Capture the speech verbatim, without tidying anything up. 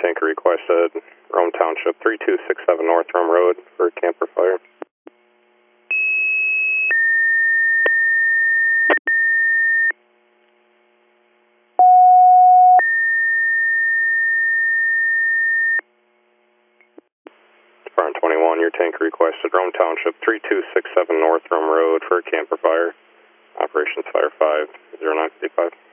tanker requested Rome Township three two six seven North Rome Road for a camper fire. Front twenty-one, your tanker requested Rome Township three two six seven North Rome Road for a camper fire. Operations Fire five zero nine five.